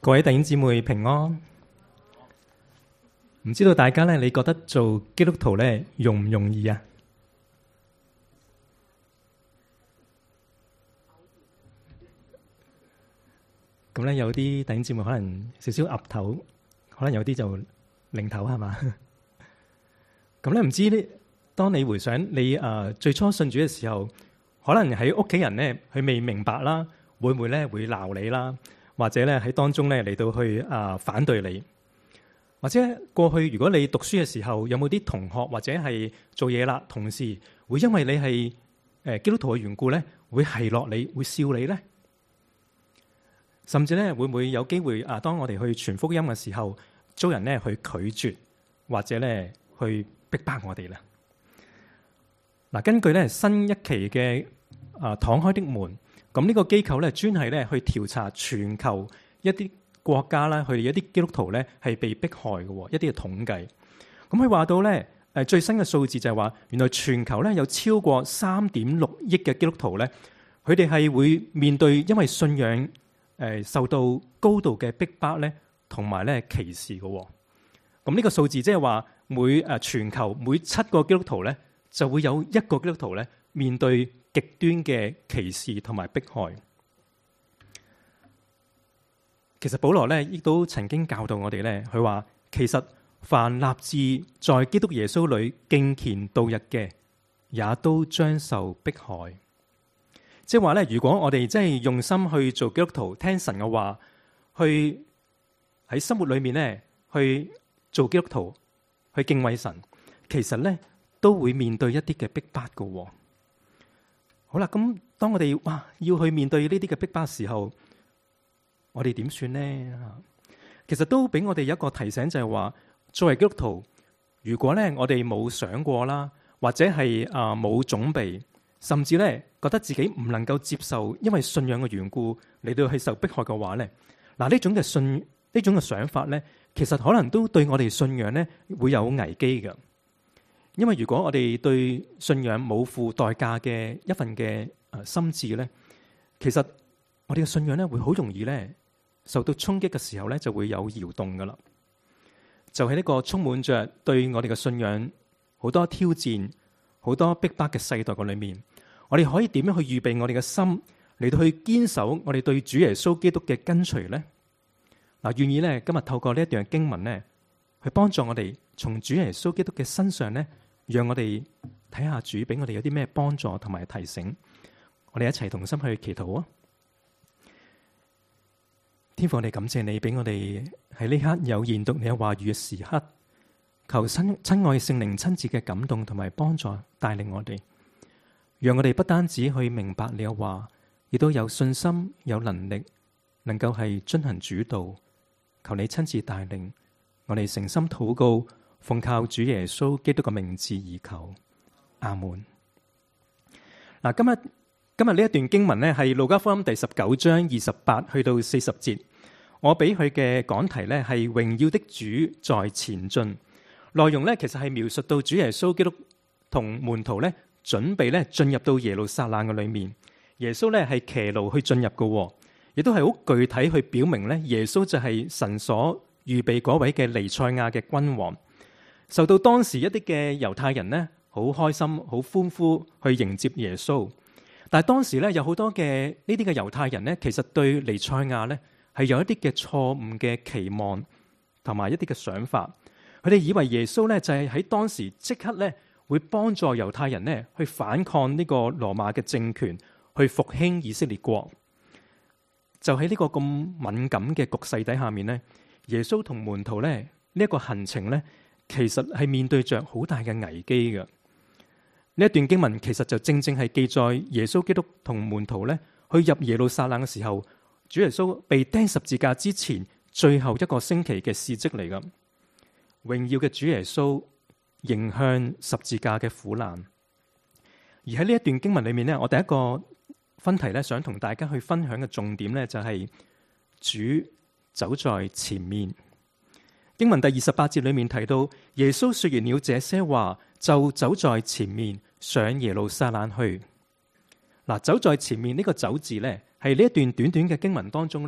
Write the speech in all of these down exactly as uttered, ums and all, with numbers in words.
各位弟兄姊妹平安。唔知道大家咧，你覺得做基督徒咧容唔容易啊？咁咧有啲弟兄姊妹可能少少岌頭，可能有啲就擰頭係嘛？咁咧唔知呢？當你回想你誒、呃、最初信主嘅時候，可能喺屋企人咧佢未明白啦，會唔會咧會鬧你啦？或者咧喺當中咧嚟到去啊、呃、反對你，或者過去如果你讀書嘅時候有冇啲同學或者係做嘢啦同事會因為你係誒、呃、基督徒嘅緣故咧會奚落你會笑你咧，甚至咧會唔會有機會啊？當我哋去傳福音嘅時候，遭人咧去拒絕或者咧去逼迫我哋啦。嗱，根據咧新一期嘅啊敞開的門。咁呢個機構咧，專係咧去調查全球一啲國家啦，佢哋一啲基督徒咧係被迫害嘅一啲嘅統計。咁佢話到咧，誒最新嘅數字就係話，原來全球咧有超過三點六億嘅基督徒咧，佢哋係會面對因為信仰誒受到高度嘅逼迫咧，同埋咧歧視嘅。咁呢個數字即係話，每誒全球每七個基督徒咧，就會有一個基督徒咧面對極端嘅歧視同埋迫害。其實保羅咧亦都曾經教導我哋咧，佢話其實凡立志在基督耶穌裏敬虔度日嘅，也都將受迫害。即係話咧，如果我哋真係用心去做基督徒，聽神嘅話，去喺生活裏面咧去做基督徒，去敬畏神，其實咧都會面對一啲嘅逼迫嘅。好啦，咁當我哋哇要去面對呢啲嘅逼迫嘅時候，我哋點算呢？其實都俾我哋一個提醒，就係話，作為基督徒，如果咧我哋冇想過啦，或者係啊冇準備，甚至咧覺得自己唔能夠接受，因為信仰嘅緣故嚟到去受迫害嘅話咧，嗱呢種嘅信呢種嘅想法咧，其實可能都對我哋信仰咧會有危機嘅。因為如果我哋對信仰冇付代價嘅一份嘅誒心志咧，其實我哋嘅信仰咧會好容易咧受到衝擊嘅時候咧就會有搖動噶啦。就係呢個充滿着對我哋嘅信仰好多挑戰、好多逼迫嘅世代嘅裏面，我哋可以點樣去預備我哋嘅心嚟到去堅守我哋對主耶穌基督嘅跟隨咧？嗱，願意咧今日透過呢一段經文咧，去幫助我哋從主耶穌基督嘅身上咧。讓我哋睇下主俾我哋有啲咩幫助同埋提醒，我哋一齊同心去祈禱啊！天父，我哋感謝你俾我哋喺呢刻有研讀你嘅話語嘅時刻，求親親愛聖靈親自嘅感動同埋幫助帶領我哋，讓我哋不單止去明白你嘅話，亦都有信心有能力，能夠係遵行主道。求你親自帶領我哋，誠心禱告。奉靠主耶穌基督嘅名字而求，阿門。嗱，今日今日呢一段經文咧，係路加福音第十九章二十八去到四十節。我俾佢嘅講題咧係榮耀的主在前進。內容咧其實係描述到主耶穌基督同門徒咧準備咧進入到耶路撒冷嘅裏面。耶穌咧係騎驢去進入嘅，亦都係好具體去表明咧耶穌就係神所預備嗰位嘅彌賽亞嘅君王。受到當時一啲嘅猶太人呢，好開心、好歡呼去迎接耶穌。但係當時咧有好多嘅呢啲嘅猶太人呢，其實對彌賽亞呢係有一啲嘅錯誤嘅期望同埋一啲嘅想法。佢哋以為耶穌呢就係喺當時即刻呢會幫助猶太人呢去反抗呢個羅馬嘅政權，去復興以色列國。就喺呢個咁敏感嘅局勢底下面呢，耶穌同門徒呢呢一個行程呢，其實係面對着好大嘅危機嘅。呢一段經文其實就正正係記載耶穌基督同門徒咧去入耶路撒冷嘅時候，主耶穌被釘十字架之前最後一個星期嘅事蹟嚟噶。榮耀嘅主耶穌迎向十字架嘅苦難。而喺呢一段經文裏面咧，我第一個分題咧想同大家去分享嘅重點咧就係主走在前面。經文第二十八節裏面提到，耶穌說完了這些話，就走在前面上耶路撒冷去。嗱，走在前面呢個走字咧，係呢一段短短嘅經文當中咧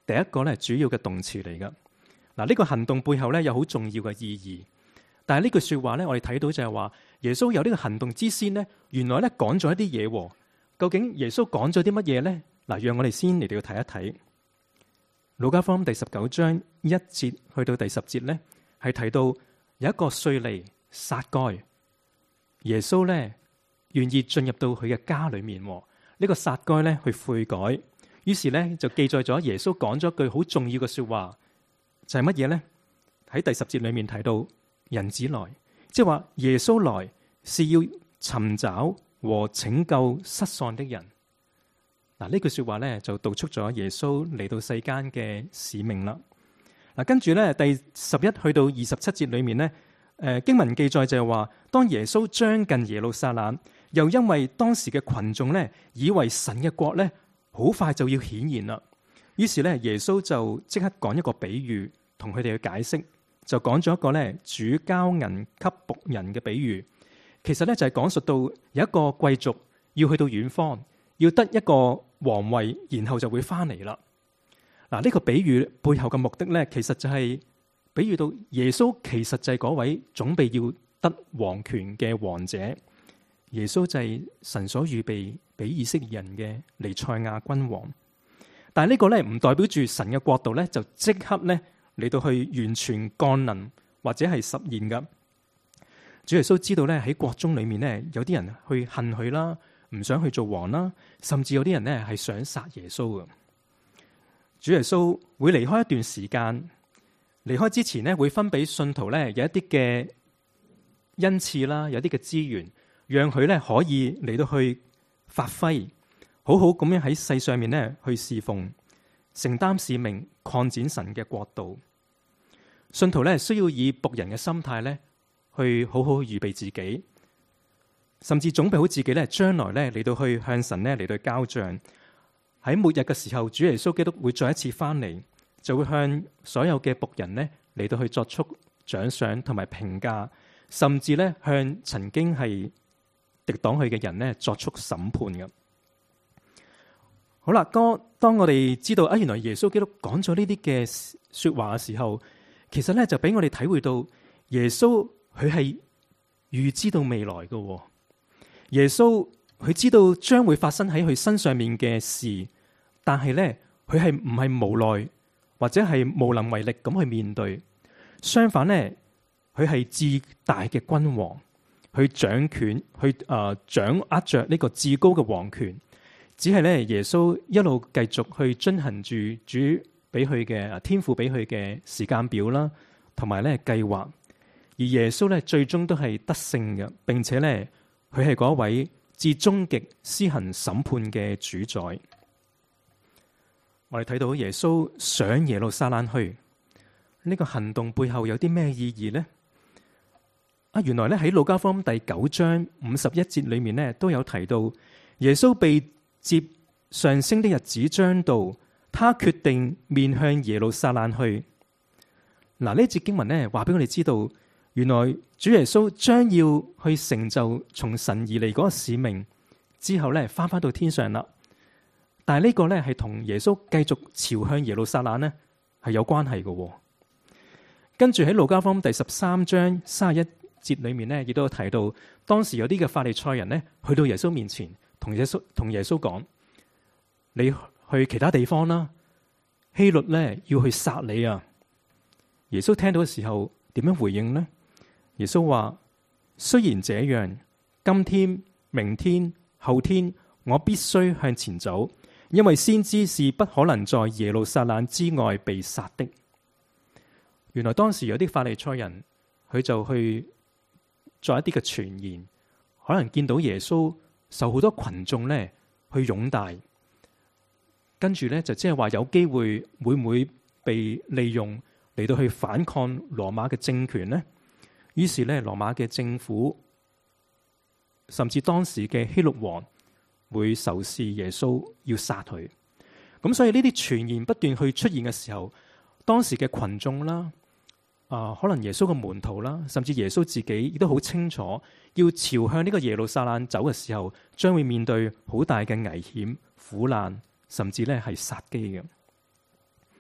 第一個咧主要嘅動詞嚟噶。嗱，呢個行動背後咧有好重要嘅意義。但係呢句說話咧，我哋睇到就係話耶穌有呢個行動之先呢，原來咧講咗一啲嘢。究竟耶穌講咗啲乜嘢呢？嗱，讓我哋先嚟到睇一睇《路加福音》第十九章一節去到第十節呢，係提到有一個稅吏撒該，耶穌咧願意進入到佢嘅家裏面。呢、這個撒該咧去悔改，於是咧就記載咗耶穌講咗一句好重要嘅說話，就係乜嘢呢？喺第十節裏面提到人子來，即係話耶穌來是要尋找和拯救失喪的人。嗱，呢句說話咧就道出咗耶穌嚟到世間嘅使命啦。嗱，跟住咧第十一去到二十七節裏面咧，誒經文記載就係話，當耶穌將近耶路撒冷，又因為當時嘅群眾咧以為神嘅國咧好快就要顯現啦，於是咧耶穌就即刻講一個比喻同佢哋去解釋，就講咗一個咧主交銀給僕人嘅比喻。其實咧就係講述到有一個貴族要去到遠方，要得一個皇位，然後就會翻嚟啦。嗱，呢個比喻背後嘅目的咧，其實就係比喻到耶穌其實就係嗰位準備要得王權嘅王者。耶穌就係神所預備俾以色列人嘅彌賽亞君王。但係呢個咧唔代表住神嘅國度咧就即刻咧嚟到去完全降臨或者係實現噶。主耶穌知道咧喺國中裏面咧有啲人去恨佢啦，唔想去做王啦，甚至有啲人咧係想殺耶穌嘅。主耶穌會離開一段時間，離開之前咧會分俾信徒咧有一啲嘅恩賜啦，有啲嘅資源，讓佢咧可以嚟到去發揮，好好咁樣喺世上面咧去侍奉，承擔使命，擴展神嘅國度。信徒咧需要以僕人嘅心態咧，去好好預備自己，甚至準備好自己咧，將來咧嚟到去向神咧嚟到交賬。喺末日嘅時候，主耶穌基督會再一次翻嚟，就會向所有嘅僕人咧嚟到去作出獎賞同埋評價，甚至咧向曾經係敵擋佢嘅人咧作出審判嘅。好啦，當當我哋知道啊，原來耶穌基督講咗呢啲嘅說話嘅時候，其實咧就俾我哋體會到耶穌。佢係預知到未來嘅，耶穌佢知道將會發生喺佢身上面嘅事，但係咧佢係唔係無奈或者係無能為力咁去面對，相反咧佢係至大嘅君王，去掌權，去誒、呃、掌握着呢個至高嘅王權，只係咧耶穌一路繼續去遵行住主俾佢嘅天父俾佢嘅時間表啦，同埋咧計劃。而耶穌咧最終都係得勝嘅，並且咧佢係嗰位至終極施行審判嘅主宰。我哋睇到耶穌上耶路撒冷去，呢個行動背後有啲咩意義呢？啊，原來咧喺路加福音第九章五十一節裏面咧都有提到，耶穌被接上升的日子將到，他決定面向耶路撒冷去。嗱，呢節經文咧話俾我哋知道。原來主耶穌將要去成就從神而嚟嗰個使命之後咧，翻翻到天上啦。但係呢個咧係同耶穌繼續朝向耶路撒冷咧係有關係嘅。跟住喺路加福音第十三章三十一節裏面咧，亦都有提到，當時有啲嘅法利賽人咧去到耶穌面前，同耶穌同耶穌講：你去其他地方啦，希律咧要去殺你啊！耶穌聽到嘅時候點樣回應呢？耶穌話：雖然這樣，今天、明天、後天，我必須向前走，因為先知是不可能在耶路撒冷之外被殺的。原來當時有啲法利賽人，佢就去做一啲嘅傳言，可能見到耶穌受好多群眾咧去擁戴，跟住咧就即係話有機會會唔會被利用嚟到去反抗羅馬嘅政權呢？於是咧，羅馬嘅政府甚至當時嘅希律王會仇視耶穌，要殺佢。咁所以呢啲傳言不斷去出現嘅時候，當時嘅群眾啦，啊、呃，可能耶穌嘅門徒啦，甚至耶穌自己亦都好清楚，要朝向呢個耶路撒冷走嘅時候，將會面對好大嘅危險、苦難，甚至咧係殺機嘅。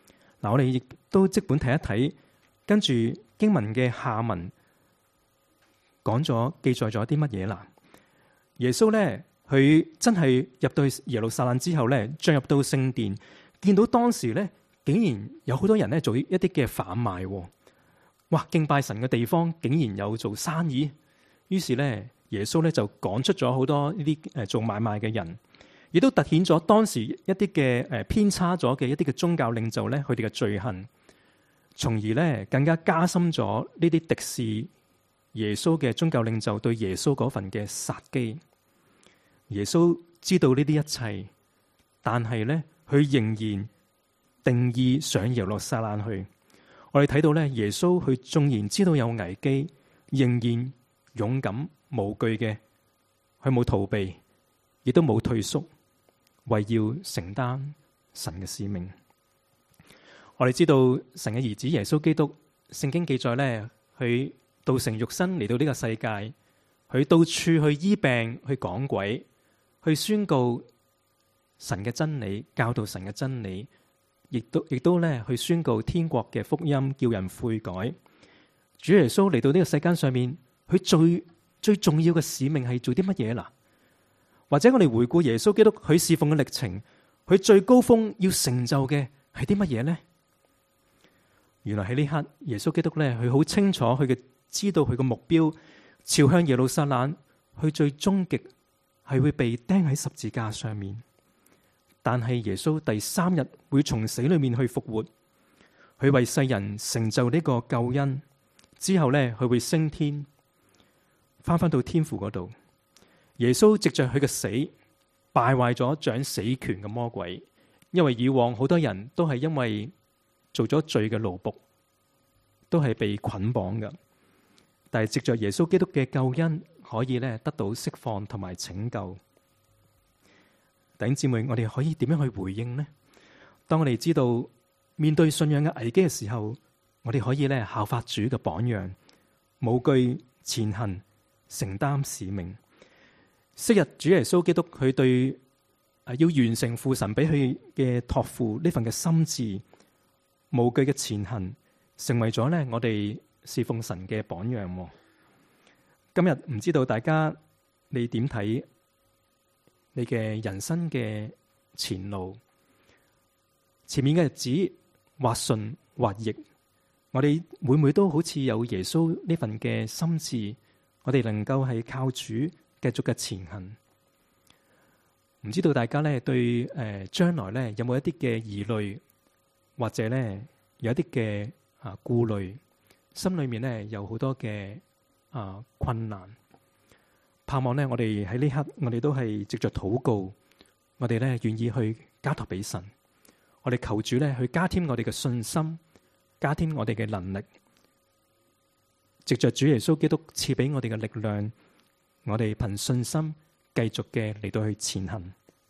嗱，我哋亦都即本睇一睇，跟住經文嘅下文講咗記載咗啲乜嘢啦？耶穌咧，佢真係入到耶路撒冷之後咧，進入到聖殿，見到當時咧，竟然有好多人咧做一啲嘅販賣，哇！敬拜神嘅地方竟然有做生意，於是咧，耶穌咧就趕出咗好多呢啲誒做買賣嘅人。亦都凸顯咗當時一啲嘅誒偏差咗嘅一啲嘅宗教領袖咧，佢哋嘅罪行，從而咧更加加深咗呢啲敵視耶穌嘅宗教領袖對耶穌嗰份嘅殺機。耶穌知道呢啲一切，但係咧佢仍然定意上耶路撒冷去。我哋睇到咧，耶穌佢縱然知道有危機，仍然勇敢無懼嘅，佢冇逃避，亦都冇退縮。為要承擔神嘅使命，我哋知道神嘅兒子耶穌基督，聖經記載咧，佢道成肉身嚟到呢個世界，佢到處去醫病、去趕鬼、去宣告神嘅真理、教導神嘅真理，亦都亦都咧去宣告天國嘅福音，叫人悔改。主耶穌嚟到呢個世間上面，佢最最重要嘅使命係做啲乜嘢啦？或者我哋回顧耶穌基督佢侍奉嘅歷程，佢最高峰要成就嘅係啲乜嘢呢？原來喺呢刻，耶穌基督咧，佢好清楚佢嘅知道佢嘅目標，朝向耶路撒冷，佢最終極係會被釘喺十字架上面。但係耶穌第三日會從死裏面去復活，佢為世人成就呢個救恩之後咧，佢會升天，翻返到天父嗰度。耶穌藉着佢嘅死敗壞咗掌死權嘅魔鬼，因為以往好多人都係因為做咗罪嘅奴僕，都係被捆綁嘅。但係藉着耶穌基督嘅救恩，可以咧得到釋放同埋拯救。弟兄姊妹，我哋可以點樣去回應呢？當我哋知道面對信仰嘅危機嘅時候，我哋可以咧效法主嘅榜樣，無懼前行，承擔使命。昔日主耶穌基督佢對要完成父神俾佢嘅託付呢份嘅心志，無懼嘅前行，成為咗咧我哋侍奉神嘅榜樣。今日唔知道大家你點睇你嘅人生嘅前路，前面嘅日子或順或逆，我哋會唔會都好似有耶穌呢份嘅心志，我哋能夠係靠主繼續嘅前行？唔知道大家咧對誒將來咧有冇一啲嘅疑慮，或者咧有一啲嘅啊顧慮，心裏面咧有好多嘅啊困難。盼望咧我哋喺呢刻，我哋都係藉着禱告，我哋咧願意去交託俾神，我哋求主咧去加添我哋嘅信心，加添我哋嘅能力，藉着主耶穌基督賜俾我哋嘅力量。我哋憑信心繼續嘅嚟到去前行。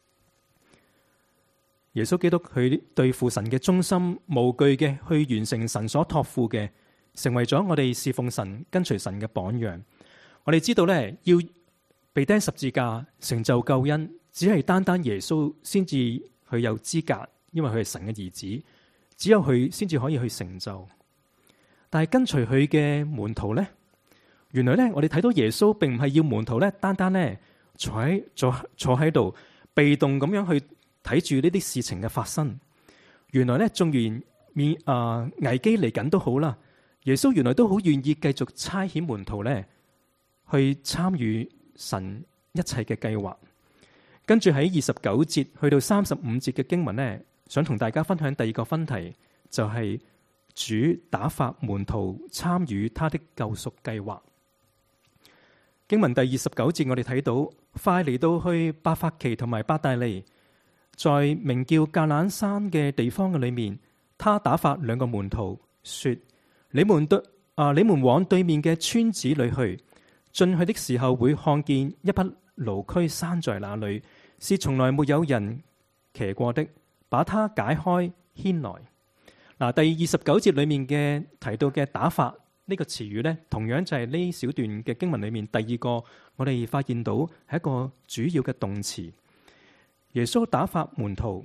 耶穌基督佢對父神嘅忠心無懼嘅去完成神所託付嘅，成為咗我哋侍奉神跟隨神嘅榜樣。我哋知道咧，要被釘十字架成就救恩，只係單單耶穌先至佢有資格，因為佢係神嘅兒子，只有佢先至可以去成就。但係跟隨佢嘅門徒咧，原來咧，我哋睇到耶穌並唔係要門徒咧，單單咧坐喺坐坐喺度，被動咁樣去睇住呢啲事情嘅發生。原來咧，縱然面啊危機嚟緊都好啦，耶穌原來都好願意繼續差遣門徒咧去參與神一切嘅計劃。跟住喺二十九節去到三十五節嘅經文咧，想同大家分享第二個分題，就係主打發門徒參與他的救贖計劃。經文第二十九節，我哋睇到快嚟到去伯法其同埋伯大尼，在名叫橄欖山嘅地方嘅裏面，他打發兩個門徒說：你們對啊，你們往對面嘅村子裏去，進去的時候會看見一匹驢駒拴在那裏，是從來沒有人騎過的，把它解開牽來。嗱，第二十九節裏面嘅提到嘅打發。呢個詞語呢，同樣就係呢小段嘅經文裏面第二個，我哋發現到係一個主要嘅動詞。耶穌打發門徒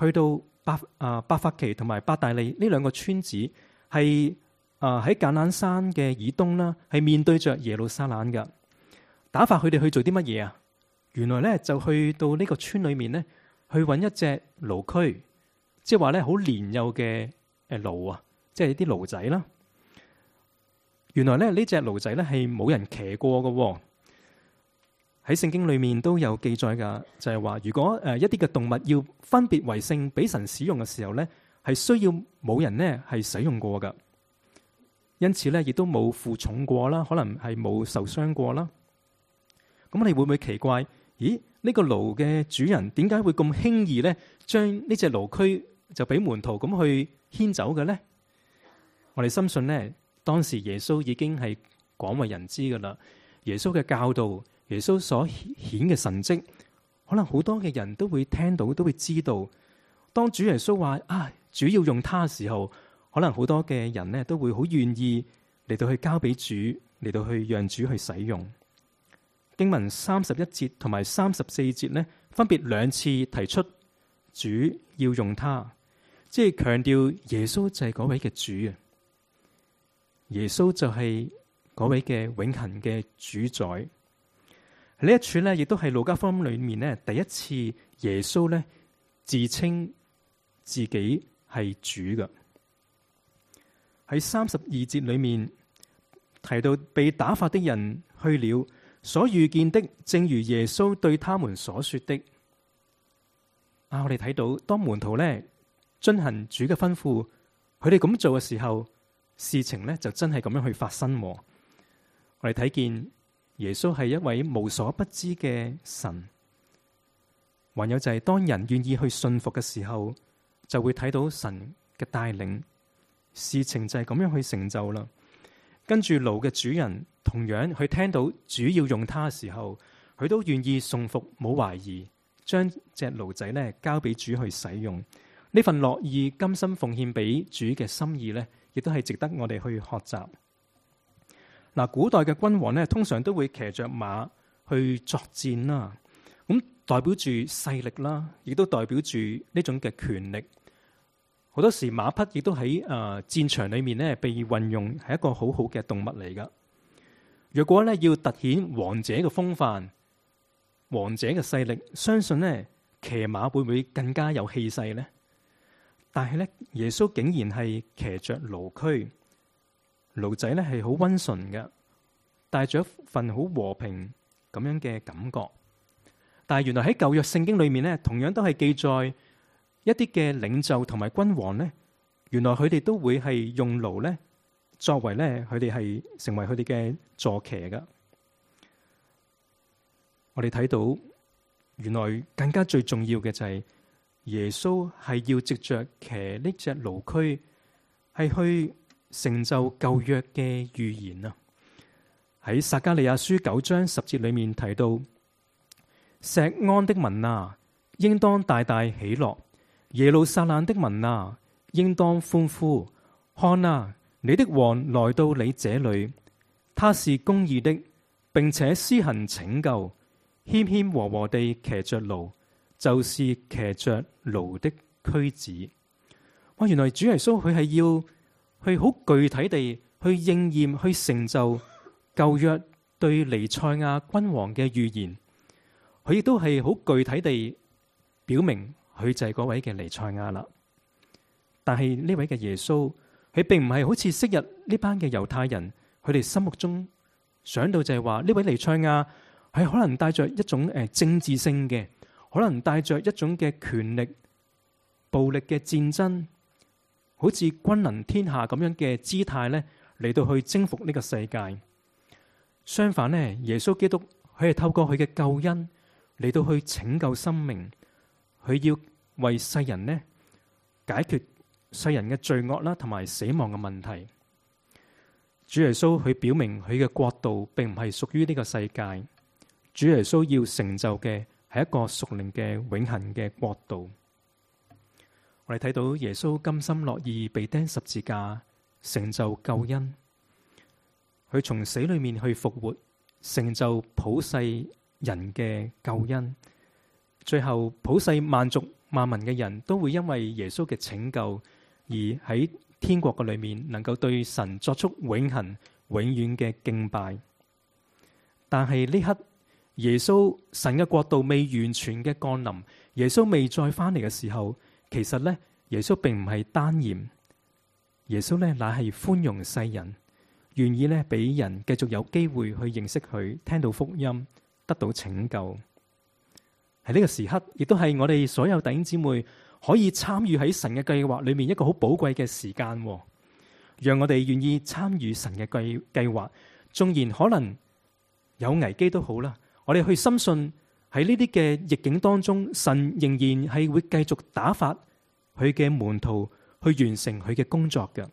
去到伯啊伯法其同埋伯大尼呢兩個村子，係啊喺橄欖山嘅以東啦，係面對着耶路撒冷嘅。打發佢哋去做啲乜嘢啊？原來咧就去到呢個村裏面咧，去揾一隻驢駒，即係話咧好年幼嘅誒驢啊，即係啲驢仔啦。原來咧呢隻驢仔咧係冇人騎過嘅。喺聖經裏面都有記載噶，就係話如果誒一啲嘅動物要分別為聖俾神使用嘅時候咧，係需要冇人咧係使用過噶。因此咧亦都冇負重過啦，可能係冇受傷過啦。咁你會唔會奇怪？咦，呢個驢嘅主人點解會咁輕易咧將呢隻驢駒就俾門徒咁去牽走嘅咧？我哋深信咧，當時耶穌已經係廣為人知噶啦。耶穌嘅教導，耶穌所顯嘅神蹟，可能好多嘅人都會聽到，都會知道。當主耶穌話啊，主要用他嘅時候，可能好多嘅人咧都會好願意嚟到去交俾主，嚟到去讓主去使用。經文三十一節同埋三十四節咧，分別兩次提出主要用他，即係強調耶穌就係嗰位嘅主啊！耶穌就係嗰位嘅永恆嘅主宰。呢一處咧，亦都係路加福音裏面咧第一次耶穌咧自稱自己係主嘅。喺三十二節裏面提到被打發的人去了，所遇見的正如耶穌對他們所說的。啊，我哋睇到當門徒咧遵行主嘅吩咐，佢哋咁做嘅時候，事情咧就真係咁樣去發生。我哋睇見耶穌係一位無所不知嘅神，還有就係當人願意去信服嘅時候，就會睇到神嘅帶領，事情就係咁樣去成就啦。跟住驢嘅主人同樣去聽到主要用他嘅時候，佢都願意信服，冇懷疑，將隻驢仔咧交俾主去使用。呢份樂意甘心奉獻俾主嘅心意咧，亦都係值得我哋去學習。嗱，古代嘅君王咧，通常都會騎着馬去作戰啦，咁代表住勢力啦，亦都代表住呢種嘅權力。好多時馬匹亦都喺誒戰場裏面咧被運用，係一個好好嘅動物嚟噶。若果咧要凸顯王者嘅風範、王者嘅勢力，相信咧騎馬會唔會更加有氣勢呢？但係咧，耶穌竟然係騎着驢駒，驢仔咧係好溫順嘅，帶着一份好和平咁樣嘅感覺。但係原來喺舊約聖經裏面咧，同樣都係記載一啲嘅領袖同埋君王咧，原來佢哋都會係用驢咧作為咧佢哋係成為佢哋嘅坐騎嘅。我哋睇到原來更加最重要嘅就係耶穌係要藉着騎呢隻驢駒，係去成就舊約嘅預言啊！喺撒迦利亞書九章十節裏面提到，錫安的民啊，應當大大喜樂；耶路撒冷的民啊，應當歡呼。看啊，你的王來到你這裏，他是公義的，並且施行拯救，謙謙和和地騎着驢，就是騎着驢的駒子。哇！原來主耶穌佢係要去好具體地去應驗、去成就舊約對彌賽亞君王嘅預言。佢亦都係好具體地表明佢就係嗰位嘅彌賽亞啦。但係呢位嘅耶穌，佢並唔係好似昔日呢班嘅猶太人，佢哋心目中想到就係話呢位彌賽亞係可能帶着一種誒政治性嘅，可能帶着一種嘅權力、暴力嘅戰爭，好似君臨天下咁樣嘅姿態咧，嚟到去征服呢個世界。相反呢，耶穌基督佢係透過佢嘅救恩嚟到去拯救生命，佢要為世人呢解決世人嘅罪惡啦，同埋死亡嘅問題。主耶穌佢表明佢嘅國度並唔係屬於呢個世界，主耶穌要成就嘅係一個屬靈嘅永恆嘅國度。我哋睇到耶穌甘心樂意被釘十字架，成就救恩。佢從死裏面去復活，成就普世人嘅救恩。最後普世萬族萬民嘅人都會因為耶穌嘅拯救而喺天國嘅裏面能夠對神作出永恆永遠嘅敬拜。但係呢刻耶穌神嘅國度未完全嘅降臨，耶穌未再翻嚟嘅時候，其實呢，耶穌並唔係單嚴，耶穌呢乃係寬容世人，願意呢俾人繼續有機會去認識佢，聽到福音，得到拯救。喺呢個時刻，亦都係我哋所有弟兄姊妹可以參與喺神嘅計劃裏面一個好寶貴嘅時間，讓我哋願意參與神嘅計計劃，縱然可能有危機都好啦，我哋去深信喺呢啲嘅逆境當中，神仍然係會繼續打發佢嘅門徒去完成佢嘅工作嘅。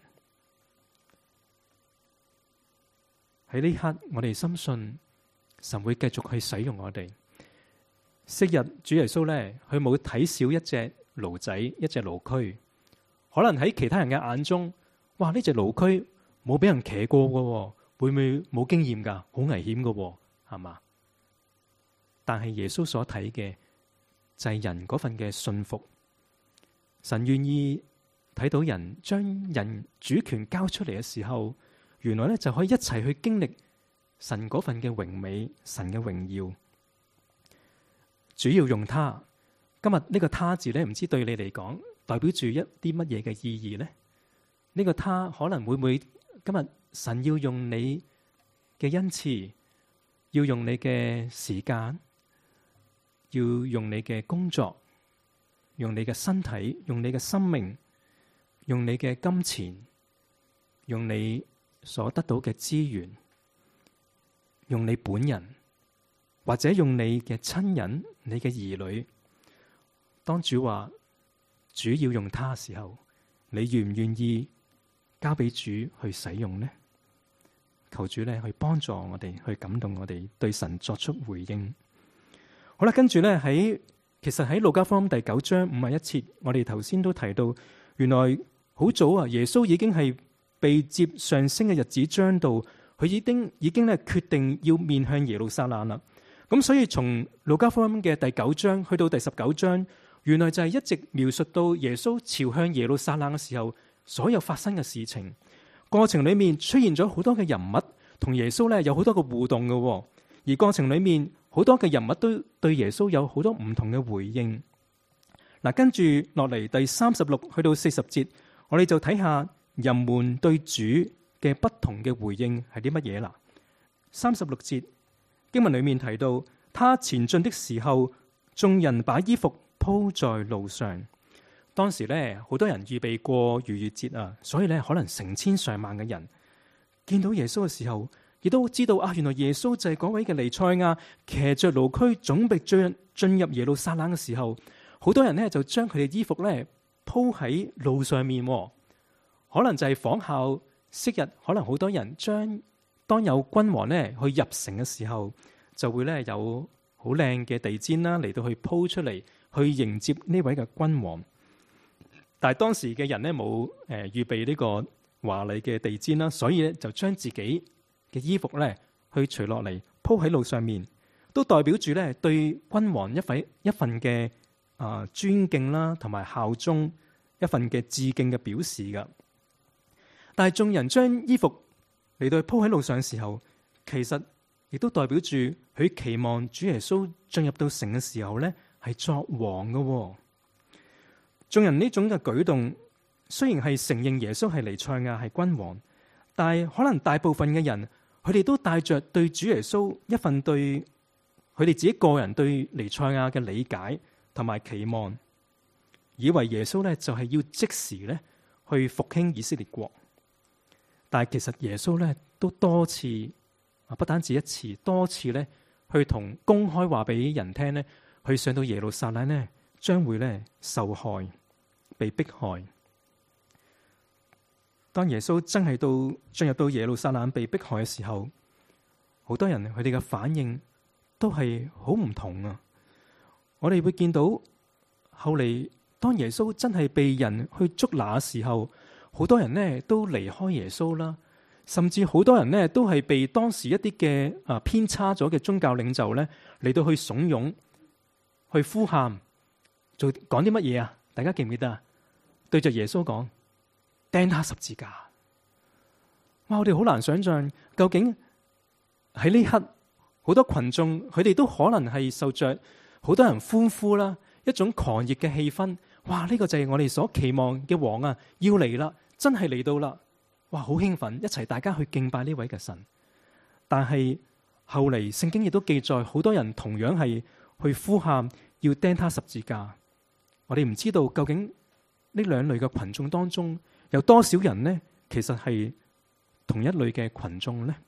喺呢刻，我哋深信神會繼續去使用我哋。昔日主耶穌咧，佢冇睇少一隻驢仔，一隻驢駒。可能喺其他人嘅眼中，哇！呢隻驢駒冇俾人騎過嘅，會唔會冇經驗噶？好危險嘅，係嘛？但係耶穌所睇嘅就係人嗰份嘅信服。神願意睇到人將人主權交出嚟嘅時候，原來咧就可以一齊去經歷神嗰份嘅榮美，神嘅榮耀。主要用他，今日呢個他字咧，唔知對你嚟講代表住一啲乜嘢嘅意義呢？呢個他可能會唔會今日神要用你嘅恩賜，要用你嘅時間，要用你嘅工作，用你嘅身體，用你嘅生命，用你嘅金錢，用你所得到嘅資源，用你本人，或者用你嘅親人、你嘅兒女。當主話主要用他嘅時候，你願唔願意交俾主去使用呢？求主咧去幫助我哋，去感動我哋，對神作出回應。好啦，跟住咧喺其實喺路加福音第九章五十一節，我哋頭先都提到，原來好早啊，耶穌已經係被接上升嘅日子將到，佢已經已經咧決定要面向耶路撒冷啦。咁所以從路加福音嘅第九章去到第十九章，原來就係一直描述到耶穌朝向耶路撒冷嘅時候，所有發生嘅事情。過程裏面出現咗好多嘅人物同耶穌咧有好多嘅互動嘅，而過程裏面好多嘅人物都對耶穌有好多唔同嘅回應。嗱，跟住落嚟第三十六去到四十節，我哋就睇下人們對主嘅不同嘅回應係啲乜嘢啦。三十六節經文裏面提到，他前進的時候，眾人把衣服鋪在路上。當時咧，好多人預備過逾越節啊，所以咧可能成千上萬嘅人見到耶穌嘅時候，亦都知道啊，原來耶穌就係嗰位嘅彌賽亞，騎着驢駒準備進進入耶路撒冷嘅時候，好多人咧就將佢哋衣服咧鋪喺路上面，可能就係仿效昔日，可能好多人將當有君王咧去入城嘅時候，就會咧有好靚嘅地氈啦嚟到去鋪出嚟，去迎接呢位嘅君王。但係當時嘅人咧冇誒預備呢個華麗嘅地氈啦，所以咧就將自己嘅衣服咧去除落嚟鋪喺路上面，都代表住咧對君王一份一份嘅啊尊敬啦，同埋效忠，一份嘅致敬嘅表示噶。但係眾人將衣服嚟到鋪喺路上嘅時候，其實亦都代表住佢期望主耶穌進入到城嘅時候咧係作王噶。眾人呢種嘅舉動，雖然係承認耶穌係彌賽亞係君王，但係可能大部分嘅人，佢哋都帶着對主耶穌一份對佢哋自己個人對彌賽亞嘅理解同埋期望，以為耶穌咧就係要即時咧去復興以色列國。但係其實耶穌咧都多次啊，不單止一次，多次咧去同公開話俾人聽咧，去上到耶路撒冷咧將會咧受害。被迫害。當耶穌真係到進入到耶路撒冷被迫害嘅時候，好多人佢哋嘅反應都係好唔同啊！我哋會見到後嚟，當耶穌真係被人去捉拿嘅時候，好多人呢都離開耶穌啦，甚至好多人呢都係被當時一啲嘅啊偏差咗嘅宗教領袖呢嚟到去慫恿、去呼喊。 做講啲乜嘢啊？大家記唔記得啊？對着耶穌講，釘他十字架。哇！我哋好難想象，究竟喺呢刻好多群眾，佢哋都可能係受着好多人歡呼啦，一種狂熱嘅氣氛。哇！呢個就係我哋所期望嘅王啊，要嚟啦，真係嚟到啦！哇，好興奮，一齊大家去敬拜呢位嘅神。但係後嚟聖經亦都記載，好多人同樣係去呼喊要釘他十字架。我哋唔知道究竟呢兩類嘅群眾當中有多少人呢？其實係同一類嘅群眾呢？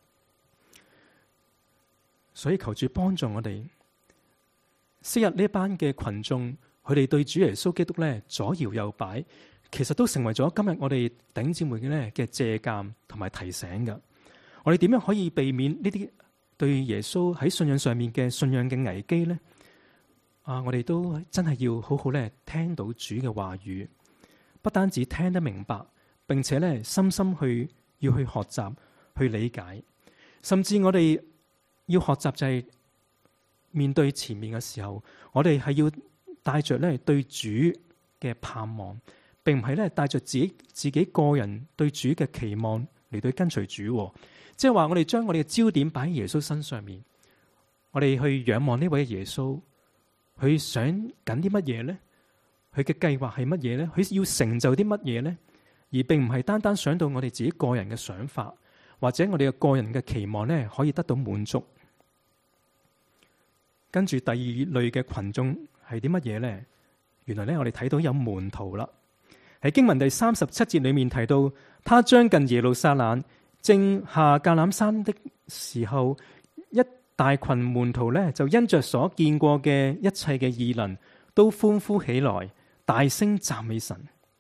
所以求主幫助我哋。昔日呢班嘅群眾，佢哋對主耶穌基督咧左搖右擺，其實都成為咗今日我哋弟兄姊妹咧嘅借鑒同埋提醒嘅。我哋點樣可以避免呢啲對耶穌喺信仰上面嘅信仰嘅危機呢？啊，我哋都真係要好好咧聽到主嘅話語，不單止聽得明白，並且咧深深去要去學習去理解，甚至我哋要學習就係面對前面嘅時候，我哋係要帶着咧對主嘅盼望，並唔係咧帶着自己自己個人對主嘅期望嚟到跟隨主。即係話我哋將我哋嘅焦點擺喺耶穌身上面，我哋去仰望呢位耶穌，佢想緊啲乜嘢呢？佢嘅計劃係乜嘢呢？佢要成就啲乜嘢呢？而並唔係單單想到我哋自己個人嘅想法，或者我哋嘅個人嘅期望呢可以得到滿足。跟住第二類嘅群眾係啲乜嘢呢？原來呢，我哋睇到有門徒啦。喺經文第三十七節裏面提到，他將近耶路撒冷，正下橄欖山的時候，一大群門徒呢，就因着所見過嘅一切嘅異能，都歡呼起來，大聲讚美神。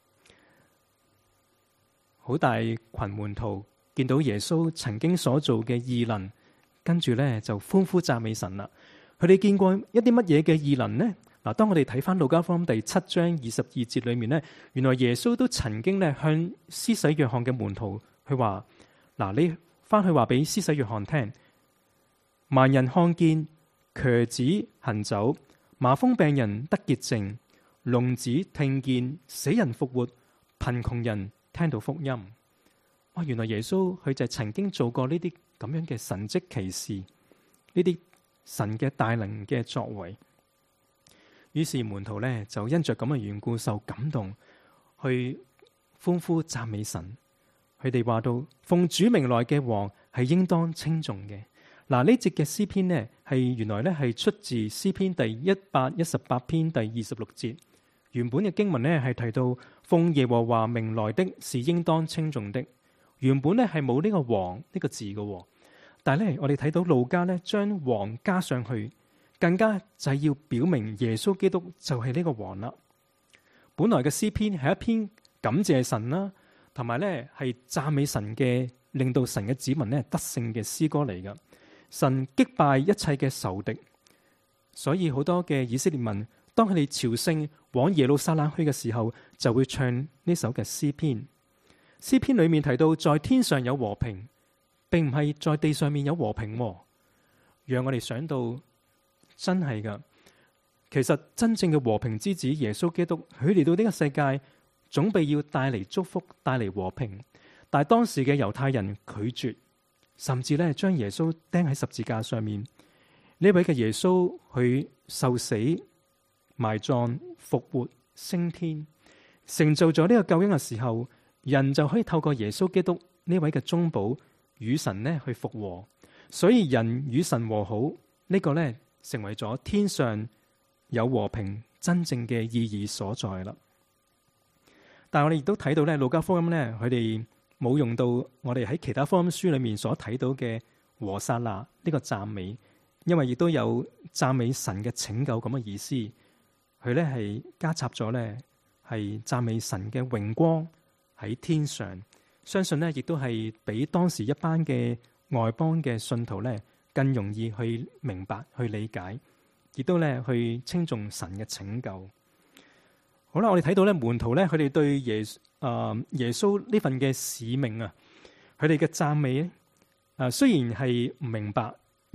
好大群門徒見到耶穌曾經所做嘅異能，跟住呢就歡呼讚美神啦。佢哋見過一啲乜嘢嘅異能呢？嗱，當我哋睇翻路加福音第七章二十二節裏面呢，原來耶穌都曾經咧向施洗約翰嘅門徒佢話：嗱，你翻去話俾施洗約翰聽，盲人看見，瘸子行走，麻風病人得潔淨，聾子聽見，死人復活，貧窮人聽到福音。哇！原來耶穌佢就曾經做過呢啲咁樣嘅神蹟奇事，呢啲神嘅大能嘅作為。於是門徒咧就因着咁嘅緣故受感動，去歡呼讚美神。佢哋話到，奉主名來嘅王係應當稱頌嘅。嗱，呢節嘅詩篇呢，係原來咧係出自詩篇第一百一十八篇第二十六節。原本嘅經文呢，係提到奉耶和華名來的是應當稱頌的。原本呢，係冇呢個王呢個字嘅，但係咧我哋睇到路加呢，將王加上去，更加就係要表明耶穌基督就係呢個王啦。本來嘅詩篇係一篇感謝神啦，同埋咧係讚美神嘅，令到神嘅子民咧得勝嘅詩歌嚟噶。神擊敗一切嘅仇敵，所以好多嘅以色列民當佢哋朝聖往耶路撒冷去嘅時候，就會唱呢首嘅詩篇。詩篇裏面提到在天上有和平，並唔係在地上面有和平，讓我哋想到真係噶。其實真正嘅和平之子耶穌基督，佢嚟到呢個世界，總備要帶嚟祝福，帶嚟和平。但係當時嘅猶太人拒絕，甚至咧將耶穌釘喺十字架上面。呢位嘅耶穌，佢受死、埋葬、復活、升天，成就咗呢個救恩嘅時候，人就可以透過耶穌基督呢位嘅中保與神呢去復和。所以人與神和好，呢個呢成為咗天上有和平真正嘅意義所在啦。但係我哋亦都睇到咧，路加福音咧，佢哋冇用到我哋喺其他福音書裏面所睇到嘅和散那呢個讚美，因為亦都有讚美神嘅拯救咁嘅意思。佢咧係加插咗咧係讚美神嘅榮光喺天上，相信咧亦都係比當時一班嘅外邦嘅信徒咧更容易去明白、去理解，亦都咧去稱頌神嘅拯救。好啦，我哋睇到咧門徒咧，佢哋對耶誒、呃、耶穌呢份嘅使命啊，佢哋嘅讚美咧，誒、呃、雖然係唔明白，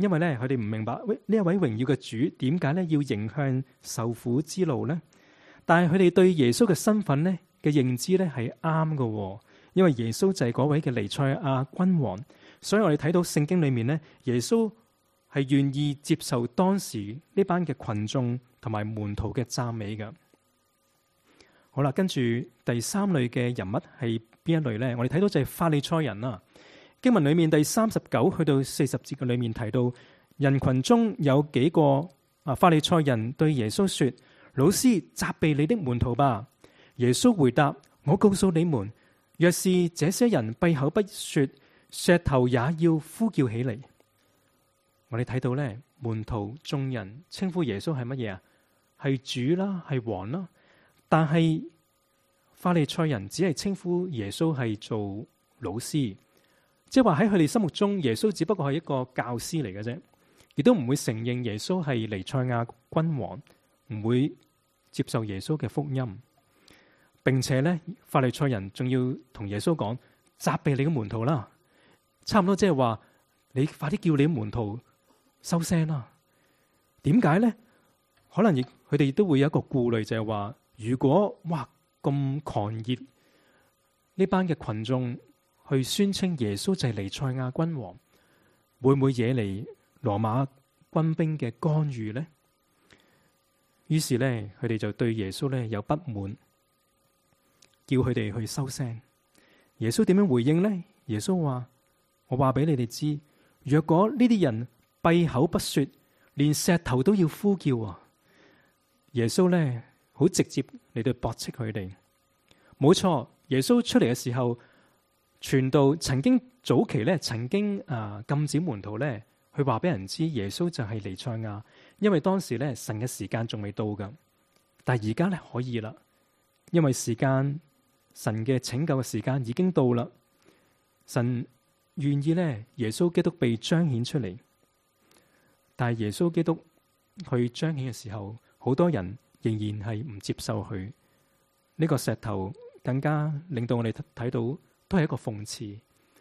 因為咧佢哋唔明白，喂，呢一位榮耀嘅主點解咧要迎向受苦之路呢？但係佢哋對耶穌嘅身份咧嘅認知咧係啱嘅，因為耶穌就係嗰位嘅彌賽亞君王，所以我哋睇到聖經裏面咧，耶穌係願意接受當時呢班嘅群眾同埋門徒嘅讚美嘅。好啦，跟住第三類嘅人物係邊一類呢？我哋睇到就係法利賽人啦。經文裏面第三十九去到四十節嘅裏面提到，人群中有幾個啊法利賽人對耶穌說：老師，責備你的門徒吧。耶穌回答：我告訴你們，若是這些人閉口不說，石頭也要呼叫起嚟。我哋睇到咧，門徒眾人稱呼耶穌係乜嘢啊？係主啦，係王啦。但係法利賽人只係稱呼耶穌係做老師，即係話喺佢哋心目中，耶穌只不過係一個教師嚟嘅啫，亦都唔會承認耶穌係彌賽亞君王，唔會接受耶穌嘅福音，並且咧，法利賽人仲要同耶穌講，責備你嘅門徒啦，差唔多即係話你快啲叫你嘅門徒收聲啦。點解咧？可能亦佢哋亦都會有一個顧慮，就係話，如果哇咁狂熱，呢班嘅群眾去宣稱耶穌就係彌賽亞君王，會唔會惹嚟羅馬軍兵嘅干預呢？於是咧，佢哋就對耶穌咧有不滿，叫佢哋去收聲。耶穌點樣回應呢？耶穌話：我話俾你哋知，若果呢啲人閉口不說，連石頭都要呼叫啊！耶穌咧好直接嚟到駁斥佢哋。冇錯，耶穌出嚟嘅時候，傳道曾經早期咧，曾經啊禁止門徒咧去話俾人知耶穌就係彌賽亞，因為當時咧神嘅時間仲未到噶。但係而家咧可以啦，因為時間神嘅拯救嘅時間已經到啦。神願意咧耶穌基督被彰顯出嚟，但係耶穌基督去彰顯嘅時候，好多人仍然係唔接受佢。呢、這個石頭更加令到我哋睇到，都係一個諷刺。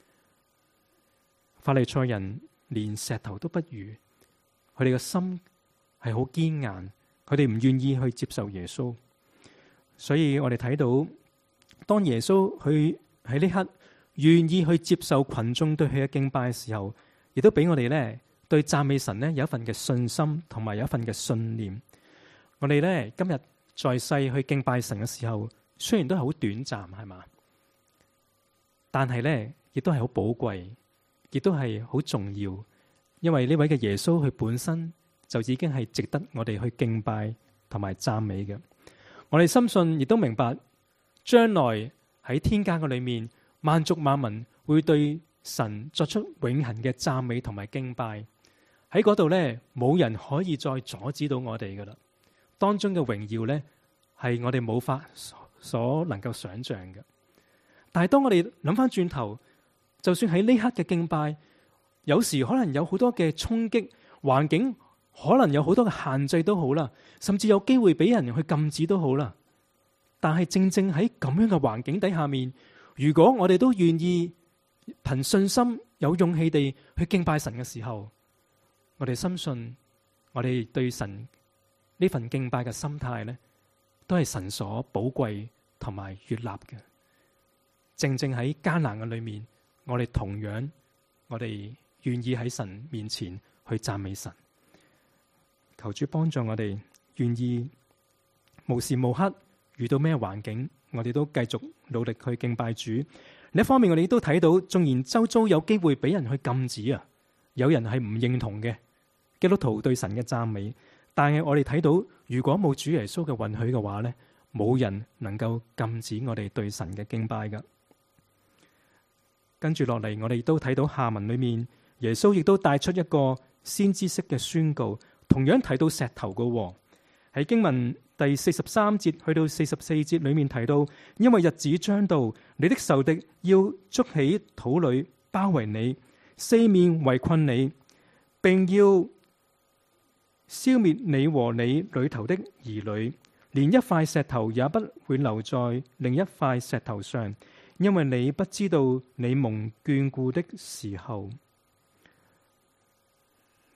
法利賽人連石頭都不如，佢哋嘅心係好堅硬，佢哋唔願意去接受耶穌。所以我哋睇到，當耶穌去喺呢刻願意去接受群眾對佢嘅敬拜嘅時候，亦都俾我哋咧對讚美神咧有一份嘅信心，同埋有一份嘅信念。我哋咧今日在世去敬拜神嘅時候，雖然都係好短暫，係嘛，但係咧亦都係好寶貴，亦都係好重要。因為呢位嘅耶穌佢本身就已經係值得我哋去敬拜同埋讚美嘅。我哋深信亦都明白，將來喺天家嘅裏面，萬族萬民會對神作出永恆嘅讚美同埋敬拜。喺嗰度咧，冇人可以再阻止到我哋噶啦。當中嘅榮耀咧，係我哋冇法所能夠想象嘅。但係當我哋諗翻轉頭，就算喺呢刻嘅敬拜，有時可能有好多嘅衝擊，環境可能有好多嘅限制都好啦，甚至有機會俾人去禁止都好啦。但係正正喺咁樣嘅環境底下面，如果我哋都願意憑信心、有勇氣地去敬拜神嘅時候，我哋深信我哋對神呢份敬拜嘅心態咧，都係神所寶貴同埋悅納嘅。正正喺艱難嘅裏面，我哋同樣，我哋願意喺神面前去讚美神。求主幫助我哋，願意無時無刻遇到咩環境，我哋都繼續努力去敬拜主。另一方面，我哋都睇到，縱然周遭有機會俾人去禁止啊，有人係唔認同嘅基督徒對神嘅讚美。但係我哋睇到，如果冇主耶穌嘅允許嘅話咧，冇人能夠禁止我哋對神嘅敬拜噶。跟住落嚟，我哋都睇到下文裏面，耶穌亦都帶出一個先知式嘅宣告，同樣提到石頭噶。喺經文第四十三節去到四十四節裏面提到，因為日子將到，你的仇敵要捉起土壘包圍你，四面圍困你，並要消滅你和你裏頭的兒女，連一塊石頭也不會留在另一塊石頭上，因為你不知道你蒙眷顧的時候。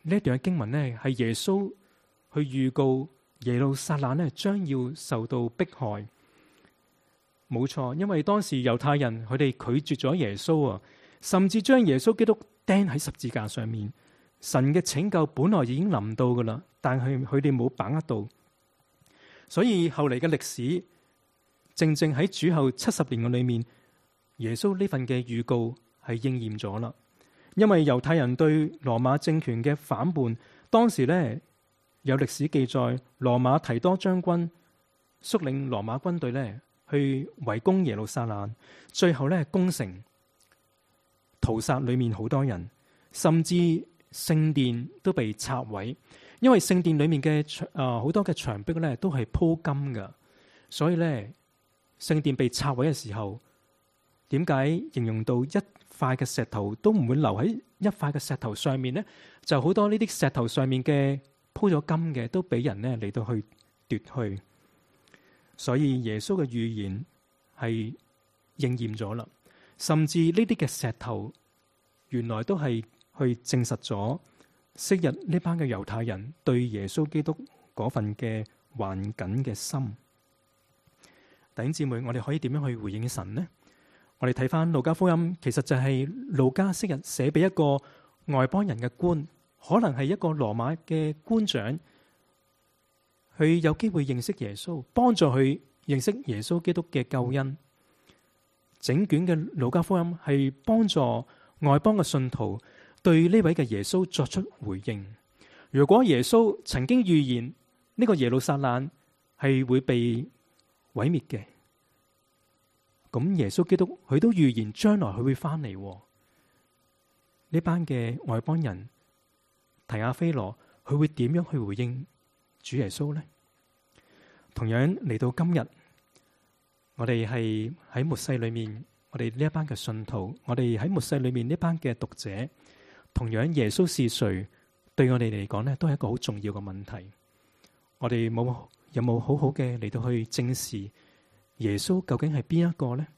呢一段嘅經文呢，係耶穌去預告耶路撒冷呢將要受到迫害。冇錯，因為當時猶太人佢哋拒絕咗耶穌啊，甚至將耶穌基督釘喺十字架上面。神嘅拯救本來已經臨到噶啦，但係佢哋冇把握到，所以後嚟嘅歷史正正喺主後七十年嘅裏面，耶穌呢份嘅預告係應驗咗啦。因為猶太人對羅馬政權嘅反叛，當時呢有歷史記載，羅馬提多將軍率領羅馬軍隊呢去圍攻耶路撒冷，最後呢攻城，屠殺裏面好多人，甚至聖殿都被拆毀。因為聖殿裏面嘅誒好多嘅牆壁呢都係鋪金噶，所以呢聖殿被拆毀嘅時候，點解形容到一塊嘅石頭都唔會留喺一塊嘅石頭上面呢？就好多呢啲石頭上面嘅鋪咗金嘅，都俾人呢嚟到去奪去。所以耶穌嘅預言係應驗咗啦，甚至呢啲嘅石頭原來都係去證實咗昔日呢班嘅猶太人對耶穌基督嗰份嘅頑梗嘅心。弟兄姊妹，我哋可以點樣去回應神呢？我哋睇翻路加福音，其實就係路加昔日寫俾一個外邦人嘅官，可能係一個羅馬嘅官長，佢有機會認識耶穌，幫助佢認識耶穌基督嘅救恩。整卷嘅路加福音係幫助外邦嘅信徒對呢位嘅耶穌作出回應。如果耶穌曾經預言呢個耶路撒冷係會被毀滅嘅，咁耶穌基督佢都預言將來佢會翻嚟。呢班嘅外邦人提阿非羅，佢會點樣去回應主耶穌呢？同樣嚟到今日，我哋係喺末世裏面，我哋呢一班嘅信徒，我哋喺末世裏面呢班嘅讀者，同樣耶穌是誰，對我哋嚟講呢，都係一個好重要嘅問題。我哋冇有冇好好嘅嚟到去正視耶穌究竟係邊一個呢？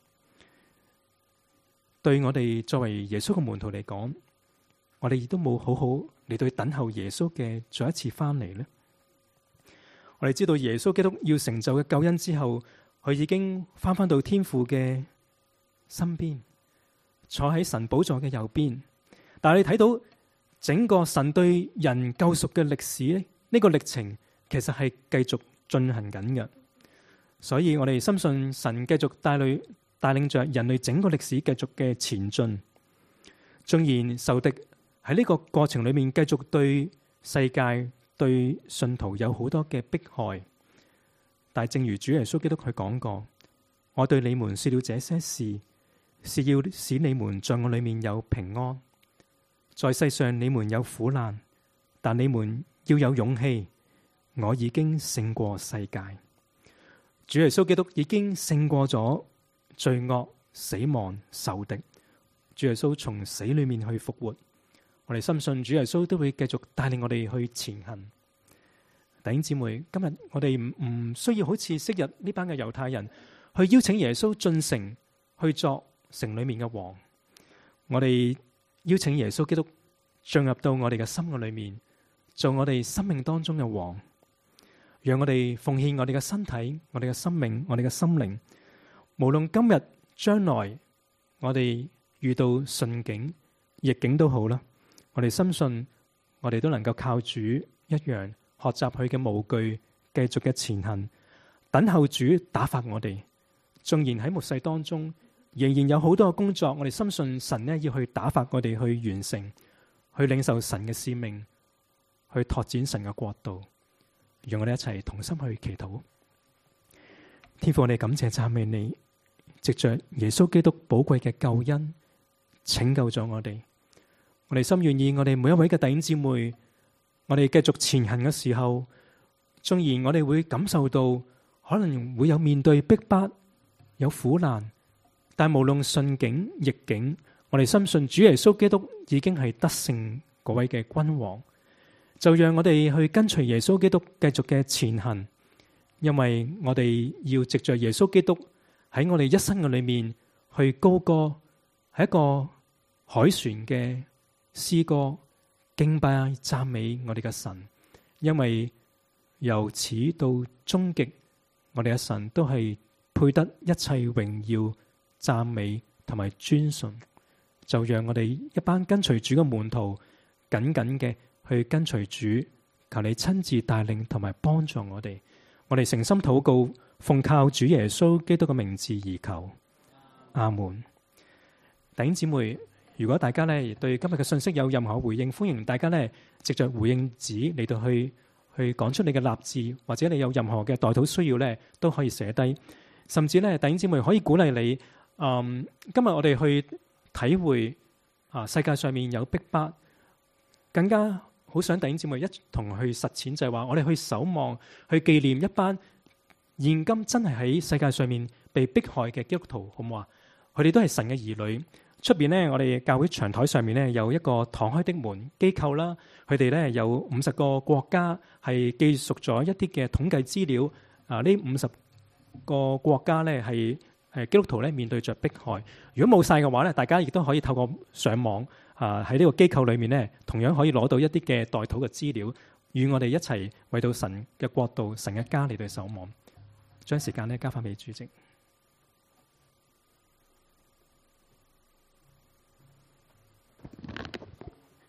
對我哋作為耶穌嘅門徒嚟講，我哋亦都冇好好嚟到去等候耶穌嘅再一次翻嚟呢？我哋知道耶穌基督要成就嘅救恩之後，佢已經翻返到天父嘅身邊，坐喺神寶座嘅右邊。但係你睇到整個神對人救贖嘅歷史呢，呢個歷程其實係繼續進行緊嘅。所以我哋深信神繼續帶領帶領着人類整個歷史繼續嘅前進。縱然仇敵喺呢個過程裏面繼續對世界對信徒有好多嘅迫害，但正如主耶穌基督佢講過，我對你們說了這些事，是要使你們在我裏面有平安。在世上你們有苦難，但你們要有勇氣，我已經勝過世界。主耶穌基督已經勝過咗罪惡、死亡、仇敵。主耶穌從死裏面去復活，我哋深信主耶穌都會繼續帶領我哋去前行。弟兄姊妹，今日我哋唔唔需要好似昔日呢班嘅猶太人去邀請耶穌進城去作城裏面嘅王。我哋邀請耶穌基督進入到我哋嘅心嘅裏面，做我哋生命當中嘅王，讓我哋奉獻我哋嘅身體、我哋嘅生命、我哋嘅心靈。無論今日、將來，我哋遇到順境、逆境都好啦，我哋深信我哋都能夠靠主一樣學習佢嘅無懼，繼續嘅前行，等候主打發我哋。縱然喺末世當中，仍然有好多嘅工作，我哋深信神呢要去打發我哋去完成，去領受神嘅使命，去拓展神嘅國度。讓我哋一齊同心去祈禱。天父，我哋感謝讚美你，藉着耶穌基督寶貴嘅救恩拯救咗我哋。我哋心願意，我哋每一位嘅弟兄姊妹，我哋繼續前行嘅時候，縱然我哋會感受到可能會有面對逼迫、有苦難，但無論順境逆境，我哋深信主耶穌基督已經係得勝嗰位嘅君王。就讓我哋去跟隨耶穌基督繼續嘅前行，因為我哋要藉着耶穌基督喺我哋一生嘅裏面去高歌，係一個凱旋嘅詩歌， 敬拜讚美我哋嘅神，因為由始到終極，我哋嘅神都係配得一切榮耀、讚美同埋尊崇。就讓我哋一班跟隨主嘅門徒緊緊嘅去跟隨主，求你親自帶領同埋幫助我哋。我哋誠心禱告，奉靠主耶穌基督嘅名字而求，阿門。弟兄姊妹，如果大家咧對今日嘅信息有任何回應，歡迎大家咧藉着回應紙嚟到去去講出你嘅立志，或者你有任何嘅代禱需要咧，都可以寫低。甚至咧，弟兄姊妹可以鼓勵你，嗯，今日我哋去體會啊，世界上面有逼迫，更加好想弟兄姊妹一同去實踐，就係話我哋去守望，去紀念一班現今真係喺世界上面被迫害嘅基督徒，好唔好啊？佢哋都係神嘅兒女。出邊咧，我哋教會長台上面咧有一個敞開的門機構啦，佢哋咧有五十個國家係記述咗一啲嘅統計資料。啊，呢五十個國家咧係誒基督徒咧面對着迫害。如果冇晒嘅話咧，大家亦都可以透過上網啊，喺呢個機構裏面咧，同樣可以攞到一啲嘅代禱嘅資料，與我哋一齊為到神嘅國度、神嘅家嚟到守望。將時間咧交翻俾主席。